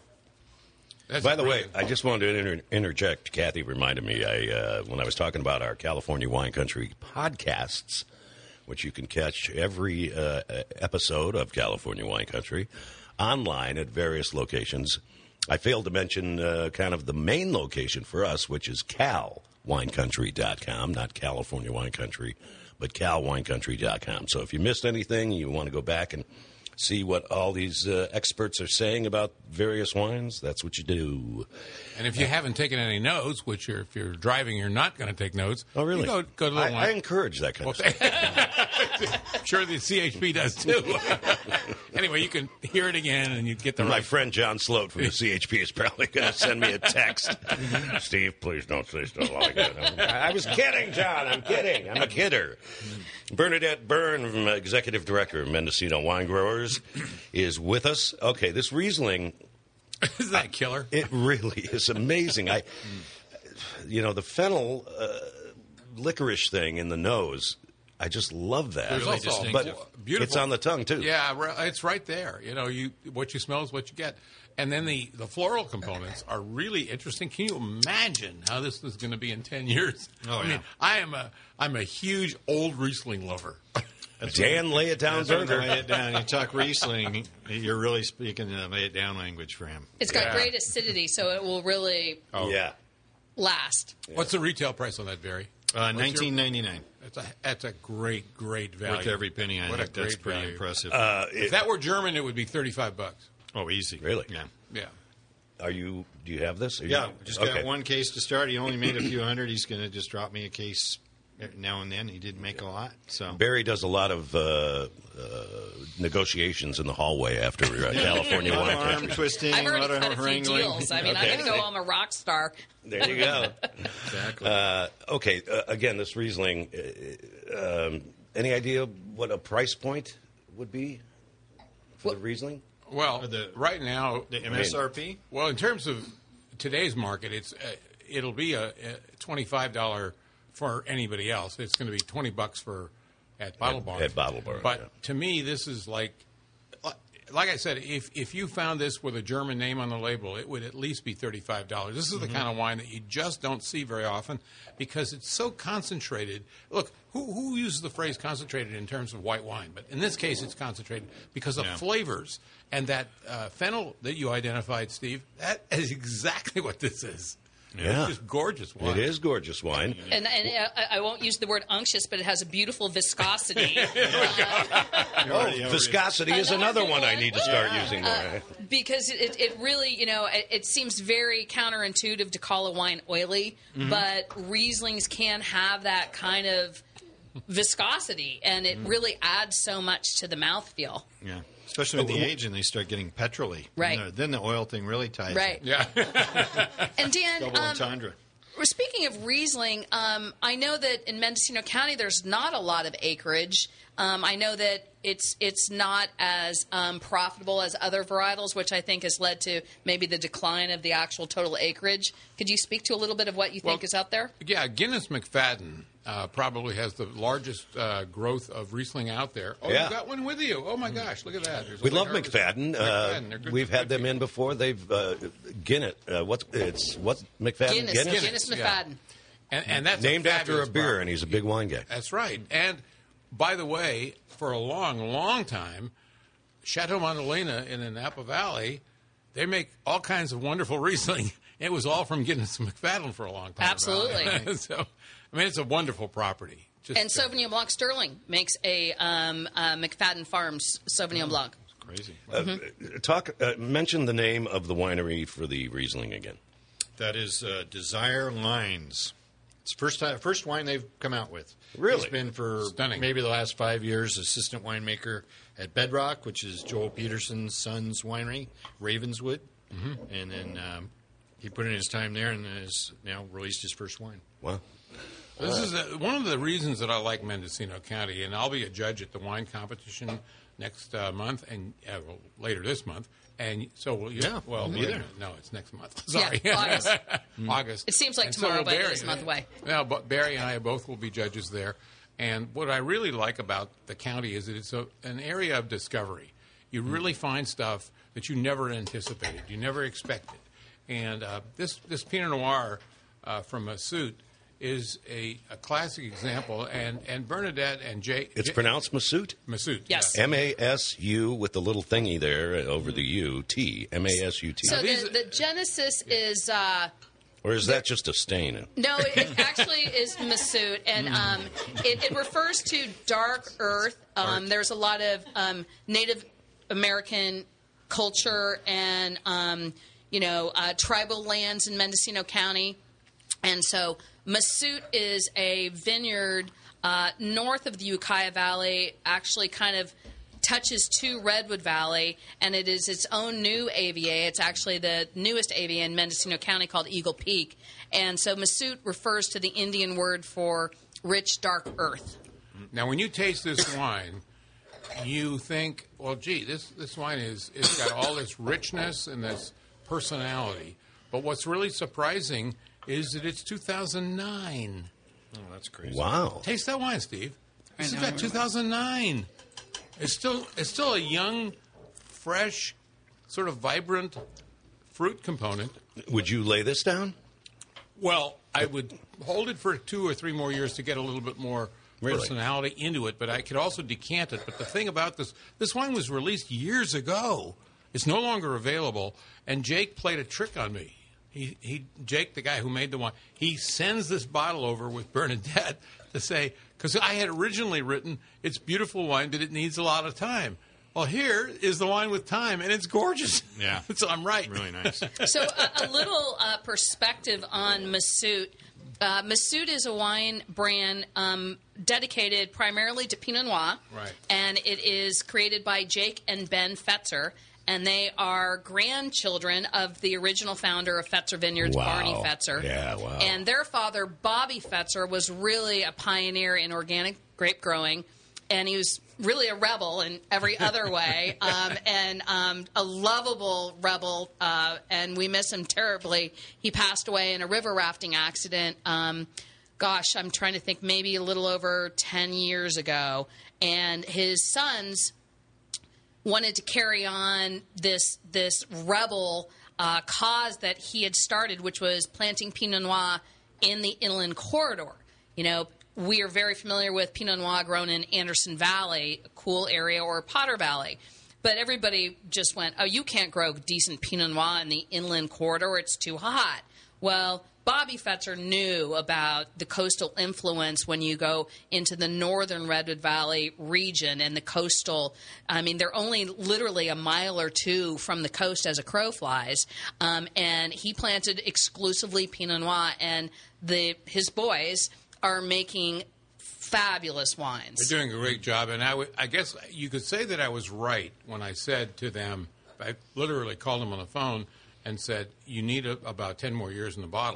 [SPEAKER 5] That's
[SPEAKER 2] By the way,
[SPEAKER 5] brilliant.
[SPEAKER 2] I just wanted to inter- interject. Kathy reminded me I, uh, when I was talking about our California Wine Country podcasts, which you can catch every uh, episode of California Wine Country online at various locations. I failed to mention uh, kind of the main location for us, which is cal wine country dot com, not California Wine Country, but cal wine country dot com. So if you missed anything, you want to go back and see what all these uh, experts are saying about various wines, that's what you do.
[SPEAKER 5] And if you haven't taken any notes, which you're, if you're driving, you're not going to take notes.
[SPEAKER 2] Oh, really?
[SPEAKER 5] You go, go to the
[SPEAKER 2] I,
[SPEAKER 5] wine.
[SPEAKER 2] I encourage that kind of stuff.
[SPEAKER 5] I'm sure the C H P does too. Anyway, you can hear it again and you get the
[SPEAKER 2] My
[SPEAKER 5] right.
[SPEAKER 2] friend John Sloat from the C H P is probably going to send me a text. Steve, please don't say stuff like that. I was kidding, John. I'm kidding. I'm a kidder. Bernadette Byrne, from Executive Director of Mendocino Wine Growers, is with us. Okay, this Riesling,
[SPEAKER 5] Isn't that killer?
[SPEAKER 2] it really is amazing. I, you know, the fennel uh, licorice thing in the nose, I just love that.
[SPEAKER 5] There's
[SPEAKER 4] Really
[SPEAKER 5] also a
[SPEAKER 4] distinctive.
[SPEAKER 5] beautiful.
[SPEAKER 2] It's on the tongue, too.
[SPEAKER 5] Yeah, ri- it's right there. You know, you what you smell is what you get. And then the, the floral components are really interesting. Can you imagine how this is going to be in ten years?
[SPEAKER 4] Oh,
[SPEAKER 5] I
[SPEAKER 4] yeah.
[SPEAKER 5] mean, I am a I'm a huge old Riesling lover.
[SPEAKER 2] Dan, lay it down,
[SPEAKER 4] That's when
[SPEAKER 2] Burger.
[SPEAKER 4] you lay it down. You talk Riesling, you're really speaking the lay it down language for him.
[SPEAKER 3] It's got
[SPEAKER 5] Yeah.
[SPEAKER 3] great acidity, so it will really
[SPEAKER 5] Oh.
[SPEAKER 2] Yeah.
[SPEAKER 3] last.
[SPEAKER 5] What's the retail price on that, Barry?
[SPEAKER 4] Uh,
[SPEAKER 5] What's your-
[SPEAKER 4] nineteen ninety-nine.
[SPEAKER 5] That's a that's a great great value.
[SPEAKER 4] Worth every penny. I
[SPEAKER 5] What a
[SPEAKER 4] think that's
[SPEAKER 5] great
[SPEAKER 4] pretty
[SPEAKER 5] value.
[SPEAKER 4] impressive.
[SPEAKER 2] Uh,
[SPEAKER 5] If
[SPEAKER 2] it-
[SPEAKER 5] that were German, it would be thirty-five bucks.
[SPEAKER 4] oh, easy.
[SPEAKER 2] Really?
[SPEAKER 4] Yeah.
[SPEAKER 5] Yeah.
[SPEAKER 2] Are you? Do you have this? Are you-
[SPEAKER 4] Yeah, just got
[SPEAKER 2] Okay.
[SPEAKER 4] one case to start. He only made a few hundred. He's going to just drop me a case now and then. He didn't make a lot, so
[SPEAKER 2] Barry does a lot of uh, uh, negotiations in the hallway after uh, California
[SPEAKER 4] a lot
[SPEAKER 2] Wine
[SPEAKER 4] of arm
[SPEAKER 2] Country.
[SPEAKER 4] twisting,
[SPEAKER 3] I've
[SPEAKER 4] a
[SPEAKER 3] already
[SPEAKER 4] lot of
[SPEAKER 3] cut a few
[SPEAKER 4] wrangling.
[SPEAKER 3] deals. I mean, I'm
[SPEAKER 2] Okay.
[SPEAKER 3] going to go. I'm a rock star.
[SPEAKER 2] There you go.
[SPEAKER 4] Exactly.
[SPEAKER 2] Uh, okay, uh, again, this Riesling. Uh, um, any idea what a price point would be for the Riesling?
[SPEAKER 5] Well,
[SPEAKER 4] Or the-
[SPEAKER 5] right now,
[SPEAKER 4] the M S R P.
[SPEAKER 5] well, in terms of today's market, it's uh, it'll be a, a twenty-five dollar for anybody else. It's going to be twenty bucks for at Bottle
[SPEAKER 2] At-
[SPEAKER 5] Barn.
[SPEAKER 2] at Bottle Barn,
[SPEAKER 5] But
[SPEAKER 2] yeah.
[SPEAKER 5] to me, this is like, like I said, if if you found this with a German name on the label, it would at least be thirty-five dollars. This is the kind of wine that you just don't see very often because it's so concentrated. Look, who who uses the phrase concentrated in terms of white wine? But in this case, it's concentrated because of
[SPEAKER 4] Yeah.
[SPEAKER 5] flavors. And that uh, fennel that you identified, Steve, that is exactly what this is.
[SPEAKER 2] Yeah.
[SPEAKER 5] It's just gorgeous wine.
[SPEAKER 2] It is gorgeous wine.
[SPEAKER 3] And, and uh, I I won't use the word unctuous, but it has a beautiful viscosity.
[SPEAKER 2] Oh, viscosity is another one I need to start using more.
[SPEAKER 3] Uh, because it, it really, you know, it, it seems very counterintuitive to call a wine oily, but Rieslings can have that kind of viscosity, and it really adds so much to the mouthfeel.
[SPEAKER 4] Yeah, especially with the age, and they start getting petrol-y.
[SPEAKER 3] Right.
[SPEAKER 4] Then the- Then the oil thing really ties.
[SPEAKER 3] Right.
[SPEAKER 4] it.
[SPEAKER 5] Yeah.
[SPEAKER 3] And Dan,
[SPEAKER 4] Double
[SPEAKER 3] um,
[SPEAKER 4] entendre.
[SPEAKER 3] Speaking of Riesling, um, I know that in Mendocino County there's not a lot of acreage. Um, I know that it's it's not as um, profitable as other varietals, which I think has led to maybe the decline of the actual total acreage. Could you speak to a little bit of what you think
[SPEAKER 5] Well,
[SPEAKER 3] is out there?
[SPEAKER 5] Yeah, Guinness McFadden uh, probably has the largest uh, growth of Riesling out there. Oh,
[SPEAKER 2] Yeah.
[SPEAKER 5] you got one with you. Oh, my gosh, look at that. There's a
[SPEAKER 2] We
[SPEAKER 5] big
[SPEAKER 2] love
[SPEAKER 5] harvest.
[SPEAKER 2] McFadden. Uh,
[SPEAKER 5] McFadden. They're good-
[SPEAKER 2] we've had
[SPEAKER 5] good
[SPEAKER 2] them in
[SPEAKER 5] people.
[SPEAKER 2] before. They've uh, Guinness. Uh, what's it's what McFadden?
[SPEAKER 3] Guinness,
[SPEAKER 5] Guinness,
[SPEAKER 3] Guinness,
[SPEAKER 5] yeah.
[SPEAKER 3] McFadden.
[SPEAKER 5] And, and that's
[SPEAKER 2] Named
[SPEAKER 5] a
[SPEAKER 2] after a
[SPEAKER 5] fabulous
[SPEAKER 2] beer,
[SPEAKER 5] property.
[SPEAKER 2] and he's a big wine guy.
[SPEAKER 5] That's right. And by the way, for a long, long time, Chateau Montelena in the Napa Valley, they make all kinds of wonderful Riesling. It was all from Guinness McFadden for a long time.
[SPEAKER 3] Absolutely.
[SPEAKER 5] So, I mean, it's a wonderful property. Just,
[SPEAKER 3] And Sauvignon Blanc Sterling makes a um, uh, McFadden Farms Sauvignon Blanc.
[SPEAKER 4] Crazy.
[SPEAKER 2] Uh, talk. Uh, mention the name of the winery for the Riesling again.
[SPEAKER 4] That is uh, Desire Lines. It's first time, first wine they've come out with.
[SPEAKER 2] Really?
[SPEAKER 4] He's been for
[SPEAKER 5] Stunning.
[SPEAKER 4] maybe the last five years assistant winemaker at Bedrock, which is Joel Peterson's son's winery, Ravenswood. Mm-hmm. And then um, he put in his time there and has now released his first wine.
[SPEAKER 2] Wow.
[SPEAKER 5] This is a, one of the reasons that I like Mendocino County, and I'll be a judge at the wine competition next uh, month and uh, well, later this month. And so, will you,
[SPEAKER 4] Yeah,
[SPEAKER 5] well,
[SPEAKER 4] I'll be
[SPEAKER 5] wait a
[SPEAKER 4] there.
[SPEAKER 5] minute. No, it's next month. Sorry,
[SPEAKER 3] Yeah, August.
[SPEAKER 5] August.
[SPEAKER 3] It seems like
[SPEAKER 5] And
[SPEAKER 3] tomorrow,
[SPEAKER 5] will
[SPEAKER 3] but it
[SPEAKER 5] Barry.
[SPEAKER 3] is a month away.
[SPEAKER 5] Now, but Barry and I both will be judges there. And what I really like about the county is that it's a, an area of discovery. You really find stuff that you never anticipated, you never expected. And uh, this this Pinot Noir uh, from Massout is a, a classic example. And, and Bernadette and Jay.
[SPEAKER 2] It's
[SPEAKER 5] Jay,
[SPEAKER 2] pronounced Massout.
[SPEAKER 5] Massout.
[SPEAKER 3] Yes.
[SPEAKER 2] M A S U with the little thingy there over the U. T. M A S U T.
[SPEAKER 3] So
[SPEAKER 5] these-
[SPEAKER 3] the, the genesis is uh,
[SPEAKER 2] Or is that just a stain?
[SPEAKER 3] no, it, it actually is Massout, and um, it, it refers to dark earth. Um, there's a lot of um, Native American culture and um, you know uh, tribal lands in Mendocino County, and so Massout is a vineyard uh, north of the Ukiah Valley, actually kind of touches to Redwood Valley, and it is its own new A V A. It's actually the newest A V A in Mendocino County called Eagle Peak. And so Massout refers to the Indian word for rich, dark earth.
[SPEAKER 5] Now, when you taste this wine, you think, well, gee, this, this wine is it's got all this richness and this personality. But what's really surprising is that it's two thousand nine.
[SPEAKER 4] Oh, that's crazy.
[SPEAKER 2] Wow.
[SPEAKER 5] Taste that wine, Steve. This
[SPEAKER 3] I
[SPEAKER 5] is
[SPEAKER 3] know.
[SPEAKER 5] got two thousand nine. It's still it's still a young, fresh, sort of vibrant fruit component.
[SPEAKER 2] Would you lay this down?
[SPEAKER 5] Well, I would hold it for two or three more years to get a little bit more
[SPEAKER 2] Really?
[SPEAKER 5] personality into it, but I could also decant it. But the thing about this, this wine was released years ago. It's no longer available, and Jake played a trick on me. He, he, Jake, the guy who made the wine, he sends this bottle over with Bernadette to say, because I had originally written, it's beautiful wine, but it needs a lot of time. Well, here is the wine with time, and it's gorgeous.
[SPEAKER 4] Yeah.
[SPEAKER 5] So I'm right.
[SPEAKER 4] Really nice.
[SPEAKER 3] So a, a little uh, perspective on Massout. Uh, Massout is a wine brand um, dedicated primarily to Pinot Noir.
[SPEAKER 5] Right.
[SPEAKER 3] And it is created by Jake and Ben Fetzer. And they are grandchildren of the original founder of Fetzer Vineyards,
[SPEAKER 2] Wow.
[SPEAKER 3] Barney Fetzer.
[SPEAKER 2] Yeah, wow.
[SPEAKER 3] And their father, Bobby Fetzer, was really a pioneer in organic grape growing. And he was really a rebel in every other way, um, and um, a lovable rebel, uh, and we miss him terribly. He passed away in a river rafting accident, um, gosh, I'm trying to think, maybe a little over ten years ago. And his sons wanted to carry on this this rebel uh, cause that he had started, which was planting Pinot Noir in the inland corridor. You know, we are very familiar with Pinot Noir grown in Anderson Valley, a cool area, or Potter Valley. But everybody just went, oh, you can't grow decent Pinot Noir in the inland corridor. It's too hot. Well, Bobby Fetzer knew about the coastal influence when you go into the northern Redwood Valley region and the coastal. I mean, they're only literally a mile or two from the coast as a crow flies. Um, and he planted exclusively Pinot Noir, and the his boys are making fabulous wines.
[SPEAKER 5] They're doing a great job, and I, w- I guess you could say that I was right when I said to them, I literally called them on the phone and said, you need a, about ten more years in the bottle.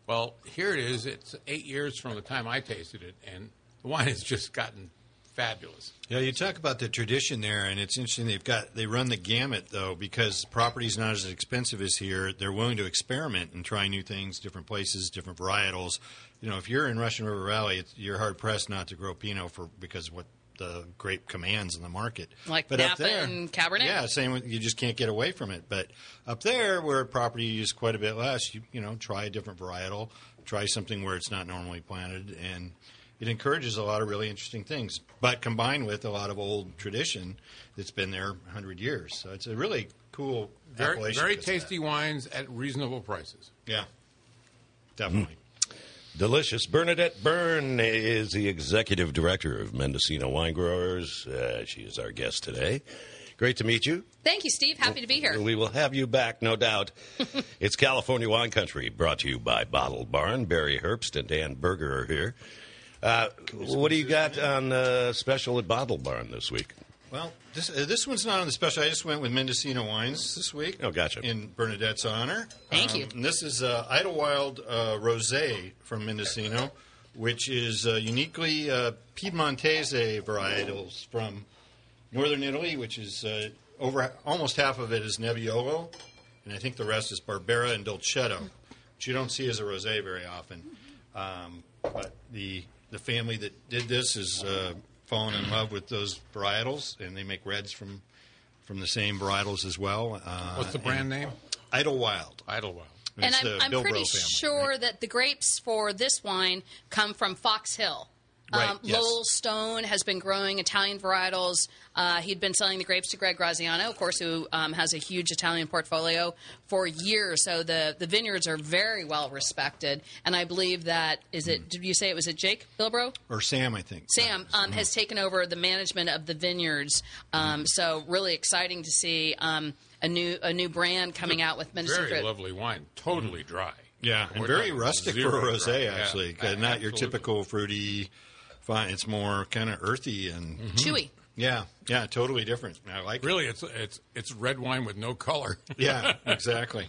[SPEAKER 5] Well, here it is. It's eight years from the time I tasted it, and the wine has just gotten fabulous.
[SPEAKER 4] Yeah, you talk about the tradition there, and it's interesting. They've got they run the gamut though, because property's not as expensive as here. They're willing to experiment and try new things, different places, different varietals. You know, if you're in Russian River Valley, it's, you're hard pressed not to grow Pinot for because of what the grape commands in the market.
[SPEAKER 3] Like
[SPEAKER 4] but
[SPEAKER 3] Napa
[SPEAKER 4] up there,
[SPEAKER 3] and Cabernet?
[SPEAKER 4] Yeah, same. with- You just can't get away from it. But up there, where property is quite a bit less, you you know, try a different varietal, try something where it's not normally planted, and it encourages a lot of really interesting things. But combined with a lot of old tradition that's been there a hundred years, so it's a really cool
[SPEAKER 5] Very,
[SPEAKER 4] appellation.
[SPEAKER 5] very
[SPEAKER 4] because of
[SPEAKER 5] tasty wines at reasonable prices.
[SPEAKER 4] that. Yeah, definitely.
[SPEAKER 2] Delicious. Bernadette Byrne is the executive director of Mendocino Wine Growers. Uh, she is our guest today. Great to meet you.
[SPEAKER 3] Thank you, Steve. Happy to be here.
[SPEAKER 2] We will have you back, no doubt. It's California Wine Country, brought to you by Bottle Barn. Barry Herbst and Dan Berger are here. Uh, what do you got on uh, special at Bottle Barn this week?
[SPEAKER 4] Well, this uh, this one's not on the special. I just went with Mendocino wines this week.
[SPEAKER 2] Oh, gotcha.
[SPEAKER 4] In Bernadette's honor.
[SPEAKER 3] Thank you.
[SPEAKER 4] And this is uh, Idlewild uh, Rosé from Mendocino, which is uh, uniquely uh, Piedmontese varietals from northern Italy, which is uh, over almost half of it is Nebbiolo, and I think the rest is Barbera and Dolcetto, which you don't see as a rosé very often. Um, but the the family that did this has uh, fallen in love with those varietals, and they make reds from from the same varietals as well. Uh,
[SPEAKER 5] What's the brand
[SPEAKER 4] and
[SPEAKER 5] name?
[SPEAKER 4] Idlewild.
[SPEAKER 5] Idlewild.
[SPEAKER 3] And
[SPEAKER 4] It's
[SPEAKER 3] I'm,
[SPEAKER 4] the
[SPEAKER 3] I'm
[SPEAKER 4] Bilbro
[SPEAKER 3] pretty
[SPEAKER 4] family,
[SPEAKER 3] sure
[SPEAKER 4] right?
[SPEAKER 3] that the grapes for this wine come from Fox Hill.
[SPEAKER 4] Right,
[SPEAKER 3] Um,
[SPEAKER 4] yes.
[SPEAKER 3] Lowell Stone has been growing Italian varietals. Uh, he'd been selling the grapes to Greg Graziano, of course, who um, has a huge Italian portfolio for years. So the, the vineyards are very well respected. And I believe that, is it, did you say it was it Jake Bilbro?
[SPEAKER 4] Or Sam, I think.
[SPEAKER 3] Sam um, has taken over the management of the vineyards. Um, so really exciting to see um, a new a new brand coming out with Mendocino.
[SPEAKER 5] Very lovely wine. Totally dry.
[SPEAKER 4] Yeah, and
[SPEAKER 5] We're
[SPEAKER 4] very
[SPEAKER 5] talking
[SPEAKER 4] rustic
[SPEAKER 5] zero
[SPEAKER 4] for a rosé,
[SPEAKER 5] dry. Yeah,
[SPEAKER 4] actually. 'cause
[SPEAKER 5] a-
[SPEAKER 4] not your
[SPEAKER 5] absolutely.
[SPEAKER 4] typical fruity, fine. It's more kind of earthy and
[SPEAKER 3] Chewy.
[SPEAKER 4] yeah, yeah, totally different. I like it.
[SPEAKER 5] Really, it's it's it's red wine with no color.
[SPEAKER 4] Yeah, exactly.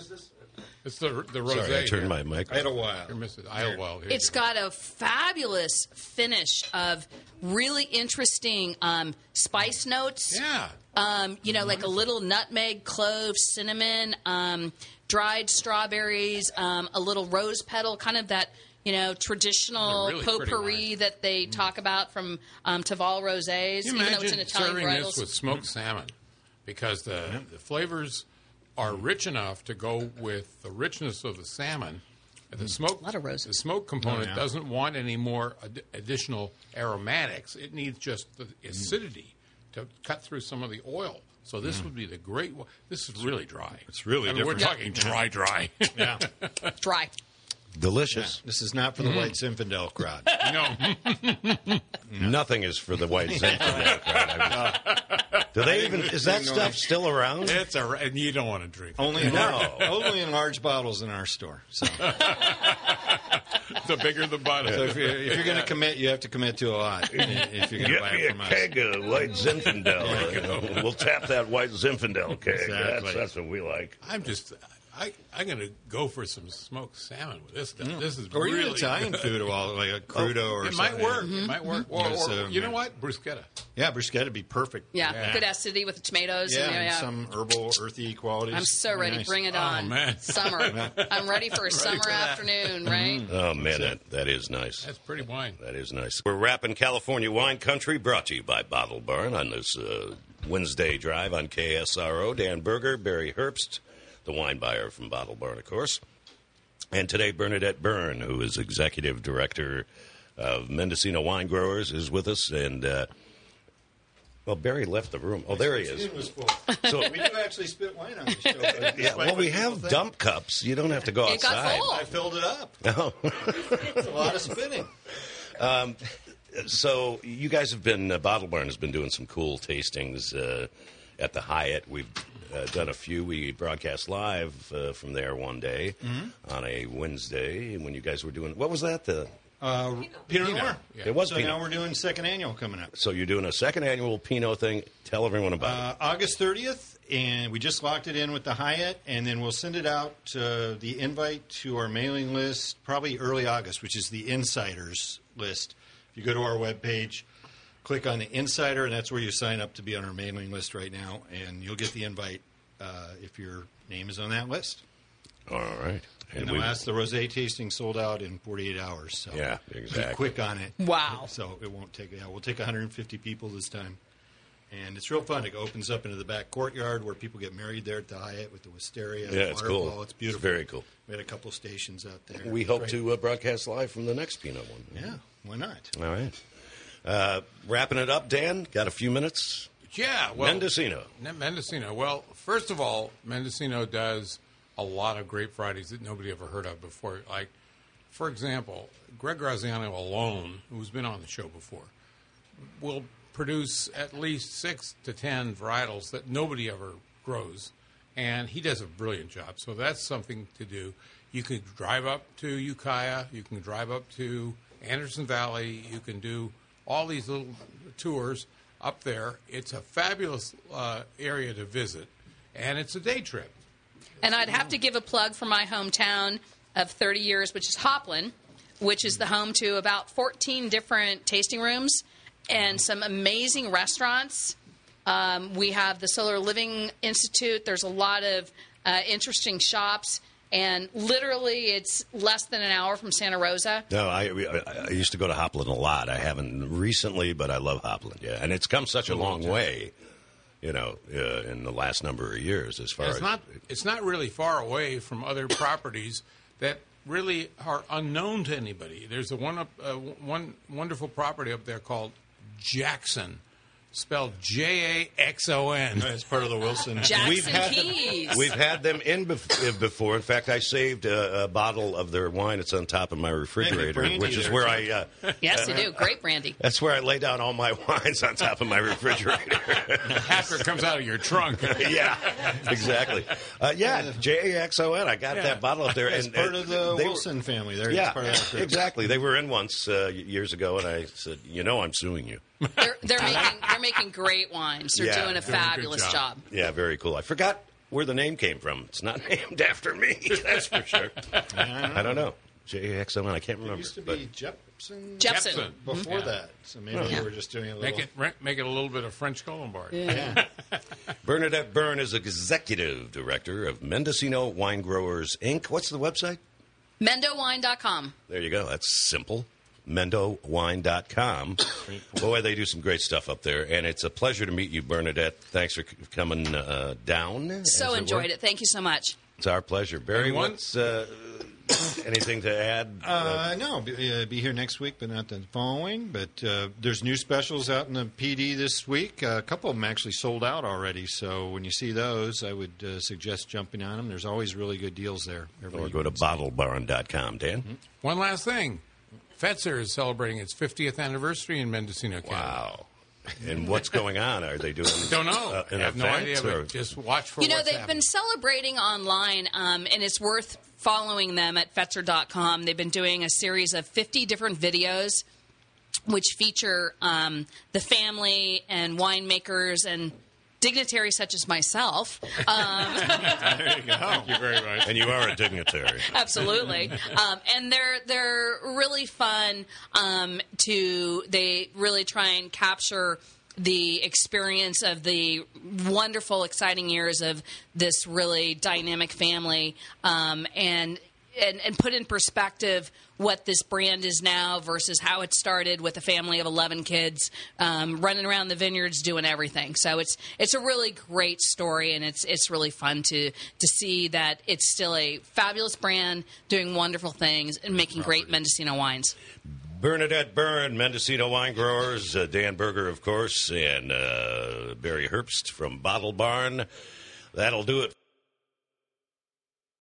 [SPEAKER 5] It's the the rosé.
[SPEAKER 2] Sorry, I turned
[SPEAKER 5] here.
[SPEAKER 2] my mic.
[SPEAKER 4] Idlewild.
[SPEAKER 5] You're missing Idlewild here.
[SPEAKER 3] It's got a fabulous finish of really interesting um, spice notes.
[SPEAKER 5] yeah.
[SPEAKER 3] Um, you know, like a little nutmeg, clove, cinnamon, um, dried strawberries, um, a little rose petal, kind of that, you know, traditional
[SPEAKER 5] They're really pretty
[SPEAKER 3] potpourri
[SPEAKER 5] wines.
[SPEAKER 3] that they talk about from um, Taval rosés,
[SPEAKER 5] Can you
[SPEAKER 3] even though it's an
[SPEAKER 5] imagine
[SPEAKER 3] Italian
[SPEAKER 5] serving
[SPEAKER 3] varietals.
[SPEAKER 5] this with smoked salmon? Because the, the flavors are rich enough to go with the richness of the salmon. The smoke,
[SPEAKER 3] A lot of roses.
[SPEAKER 5] The smoke component
[SPEAKER 4] Oh, yeah.
[SPEAKER 5] doesn't want any more ad- additional aromatics. It needs just the acidity to cut through some of the oil. So this would be the great one. This is really dry.
[SPEAKER 4] It's really
[SPEAKER 5] I mean, We're
[SPEAKER 4] different.
[SPEAKER 5] talking dry, dry.
[SPEAKER 4] Yeah.
[SPEAKER 3] Dry.
[SPEAKER 2] Delicious.
[SPEAKER 4] This is not for the White Zinfandel crowd.
[SPEAKER 5] no.
[SPEAKER 2] Nothing is for the white Zinfandel crowd. I mean, do they even? Is that stuff still around?
[SPEAKER 5] It's a, and you don't want to drink it.
[SPEAKER 4] Only in,
[SPEAKER 2] No.
[SPEAKER 4] only in large bottles in our store. So,
[SPEAKER 5] The bigger the butter.
[SPEAKER 4] so if you're, if you're going to commit, you have to commit to a lot. If you're going to
[SPEAKER 2] Get
[SPEAKER 4] buy
[SPEAKER 2] me
[SPEAKER 4] it
[SPEAKER 2] a
[SPEAKER 4] from us.
[SPEAKER 2] keg of white Zinfandel. We'll tap that white Zinfandel keg.
[SPEAKER 4] Exactly.
[SPEAKER 2] That's, that's what we like.
[SPEAKER 5] I'm just, I, I'm going to go for some smoked salmon with this stuff. This is
[SPEAKER 4] Or
[SPEAKER 5] really
[SPEAKER 4] even Italian
[SPEAKER 5] good.
[SPEAKER 4] food, all like a crudo or
[SPEAKER 5] It
[SPEAKER 4] something.
[SPEAKER 5] might work. It might work. Or,
[SPEAKER 4] Yes,
[SPEAKER 5] or
[SPEAKER 4] um,
[SPEAKER 5] you know what? Bruschetta.
[SPEAKER 4] Yeah, bruschetta would be perfect.
[SPEAKER 3] Yeah,
[SPEAKER 5] Yeah.
[SPEAKER 3] good acidity with the tomatoes.
[SPEAKER 4] Yeah,
[SPEAKER 3] and,
[SPEAKER 4] and
[SPEAKER 3] yeah.
[SPEAKER 4] some herbal, earthy qualities.
[SPEAKER 3] I'm so ready.
[SPEAKER 4] Nice.
[SPEAKER 3] Bring it
[SPEAKER 5] Oh,
[SPEAKER 3] on.
[SPEAKER 5] man.
[SPEAKER 3] Summer. I'm ready for a summer
[SPEAKER 5] for that.
[SPEAKER 3] afternoon, right?
[SPEAKER 2] Oh, man, that, that is nice.
[SPEAKER 5] That's pretty wine.
[SPEAKER 2] That is nice. We're wrapping California Wine Country, brought to you by Bottle Barn on this uh, Wednesday drive on K S R O. Dan Berger, Barry Herbst, the wine buyer from Bottle Barn, of course. And today, Bernadette Byrne, who is executive director of Mendocino Wine Growers, is with us. And, uh, well, Barry left the room. Oh, there he is.
[SPEAKER 4] It was full.
[SPEAKER 2] So,
[SPEAKER 4] We do actually spit wine on the show. but
[SPEAKER 2] yeah, well, we have
[SPEAKER 4] people
[SPEAKER 2] dump cups. You don't have to go
[SPEAKER 3] It got
[SPEAKER 2] outside.
[SPEAKER 3] full.
[SPEAKER 4] think. I filled it up.
[SPEAKER 2] No.
[SPEAKER 4] It's a lot of spitting.
[SPEAKER 2] So you guys have been, uh, Bottle Barn has been doing some cool tastings uh, at the Hyatt. We've uh, done a few. We broadcast live uh, from there one day on a Wednesday when you guys were doing, what was that? The
[SPEAKER 4] Uh, Pinot Noir.
[SPEAKER 5] Yeah.
[SPEAKER 2] It was
[SPEAKER 4] So
[SPEAKER 2] Pinot.
[SPEAKER 4] now we're doing second annual coming up.
[SPEAKER 2] So you're doing a second annual Pinot thing. Tell everyone about
[SPEAKER 4] Uh, August thirtieth and we just locked it in with the Hyatt, and then we'll send it out, uh, the invite to our mailing list probably early August, which is the Insiders list. If you go to our webpage, click on the Insider, and that's where you sign up to be on our mailing list right now, and you'll get the invite uh, if your name is on that list.
[SPEAKER 2] All right.
[SPEAKER 4] And,
[SPEAKER 2] And
[SPEAKER 4] the
[SPEAKER 2] we,
[SPEAKER 4] last, the rosé tasting sold out in forty-eight hours. So
[SPEAKER 2] Yeah, exactly.
[SPEAKER 4] be quick on it.
[SPEAKER 3] Wow.
[SPEAKER 4] So it won't take. Yeah, we'll take one hundred fifty people this time, and it's real fun. It opens up into the back courtyard where people get married there at the Hyatt with the wisteria.
[SPEAKER 2] Yeah, it's
[SPEAKER 4] waterfall.
[SPEAKER 2] cool.
[SPEAKER 4] It's beautiful.
[SPEAKER 2] It's very cool.
[SPEAKER 4] We had a couple stations out there.
[SPEAKER 2] we
[SPEAKER 4] It's
[SPEAKER 2] hope
[SPEAKER 4] great.
[SPEAKER 2] to uh, broadcast live from the next Pinot one.
[SPEAKER 4] Yeah, why not?
[SPEAKER 2] All right. Uh, wrapping it up, Dan. Got a few minutes.
[SPEAKER 5] Yeah, well,
[SPEAKER 2] Mendocino.
[SPEAKER 5] Ne- Mendocino. Well, first of all, Mendocino does a lot of grape varieties that nobody ever heard of before. Like, for example, Greg Graziano alone, who's been on the show before, will produce at least six to ten varietals that nobody ever grows, and he does a brilliant job. So that's something to do. You can drive up to Ukiah. You can drive up to Anderson Valley. You can do all these little tours up there. It's a fabulous uh, area to visit, and it's a day trip.
[SPEAKER 3] And I'd have to give a plug for my hometown of thirty years, which is Hopland, which is the home to about fourteen different tasting rooms and some amazing restaurants. Um, we have the Solar Living Institute. There's a lot of uh, interesting shops. And literally, it's less than an hour from Santa Rosa.
[SPEAKER 2] No, I, I used to go to Hopland a lot. I haven't recently, but I love Hopland, yeah. And it's come such a long way, you know, uh, in the last number of years as far
[SPEAKER 5] And it's
[SPEAKER 2] as...
[SPEAKER 5] not it's not really far away from other properties that really are unknown to anybody. There's a one up, uh, one wonderful property up there called Jackson, spelled J A X O N.
[SPEAKER 4] It's part of the Wilson.
[SPEAKER 3] Jackson
[SPEAKER 2] We've had
[SPEAKER 3] Keys.
[SPEAKER 2] them, we've had them in bef- uh, before. In fact, I saved a, a bottle of their wine. It's on top of my refrigerator,
[SPEAKER 4] brandy
[SPEAKER 2] which is
[SPEAKER 4] there,
[SPEAKER 2] where
[SPEAKER 4] too.
[SPEAKER 2] I... Uh,
[SPEAKER 3] Yes, you do. Great brandy.
[SPEAKER 2] that's where I lay down all my wines, on top of my refrigerator.
[SPEAKER 5] After it comes out of your trunk.
[SPEAKER 2] Yeah, exactly. Uh, yeah, J A X O N. I got
[SPEAKER 5] Yeah.
[SPEAKER 2] that bottle up there.
[SPEAKER 4] It's
[SPEAKER 2] and
[SPEAKER 4] part
[SPEAKER 2] and
[SPEAKER 4] of the
[SPEAKER 2] they were-
[SPEAKER 4] Wilson family. There,
[SPEAKER 2] Yeah,
[SPEAKER 4] it's part of that group.
[SPEAKER 2] exactly. They were in once uh, years ago, and I said, you know, I'm suing you.
[SPEAKER 3] They're, they're making they're making great wines. They're
[SPEAKER 2] Yeah,
[SPEAKER 3] doing a
[SPEAKER 5] doing a good
[SPEAKER 3] fabulous
[SPEAKER 5] job.
[SPEAKER 3] job.
[SPEAKER 2] Yeah, very cool. I forgot where the name came from. It's not named after me, that's for sure. I don't know. J A X O N, I can't
[SPEAKER 4] It
[SPEAKER 2] remember.
[SPEAKER 4] used to
[SPEAKER 2] but-
[SPEAKER 4] be Jepson.
[SPEAKER 3] Jepson.
[SPEAKER 5] Jepson.
[SPEAKER 4] Before
[SPEAKER 5] Yeah.
[SPEAKER 4] that, so maybe they were just doing a little.
[SPEAKER 5] Make it re- make it a little bit of French Colombard.
[SPEAKER 4] Yeah.
[SPEAKER 2] Bernadette Byrne is executive director of Mendocino Wine Growers, Incorporated. What's the website?
[SPEAKER 3] Mendo Wine dot com.
[SPEAKER 2] There you go. That's simple. Mendo Wine dot com. Boy, they do some great stuff up there. And it's a pleasure to meet you, Bernadette. Thanks for c- coming uh, down.
[SPEAKER 3] So
[SPEAKER 2] as
[SPEAKER 3] enjoyed
[SPEAKER 2] were.
[SPEAKER 3] it. Thank you so much.
[SPEAKER 2] It's our pleasure. Barry,
[SPEAKER 5] And one-
[SPEAKER 2] what's uh, anything to add?
[SPEAKER 4] Uh, no, be, uh, be here next week, but not the following. But uh, there's new specials out in the P D this week. Uh, a couple of them actually sold out already. So when you see those, I would uh, suggest jumping on them. There's always really good deals there. every
[SPEAKER 2] or go to bottle barn dot com, Dan.
[SPEAKER 5] One last thing. Fetzer is celebrating its fiftieth anniversary in Mendocino County.
[SPEAKER 2] Wow. And what's going on? Are they doing
[SPEAKER 5] Don't know.
[SPEAKER 2] uh, an
[SPEAKER 5] I have no
[SPEAKER 2] event,
[SPEAKER 5] idea.
[SPEAKER 2] or-
[SPEAKER 5] But just watch for
[SPEAKER 3] You know,
[SPEAKER 5] what's
[SPEAKER 3] they've
[SPEAKER 5] happening.
[SPEAKER 3] been celebrating online, um, and it's worth following them at Fetzer dot com. They've been doing a series of fifty different videos which feature um, the family and winemakers and dignitaries such as myself. Um,
[SPEAKER 4] There you go. Thank you very much.
[SPEAKER 2] And you are a dignitary.
[SPEAKER 3] Absolutely, um, and they're they're really fun. Um, to they really try and capture the experience of the wonderful, exciting years of this really dynamic family, um, and, and and put in perspective what this brand is now versus how it started with a family of eleven kids um, running around the vineyards doing everything. So it's it's a really great story, and it's it's really fun to to see that it's still a fabulous brand doing wonderful things and making great Mendocino wines.
[SPEAKER 2] Bernadette Byrne, Mendocino Wine Growers, uh, Dan Berger, of course, and uh, Barry Herbst from Bottle Barn. That'll do it.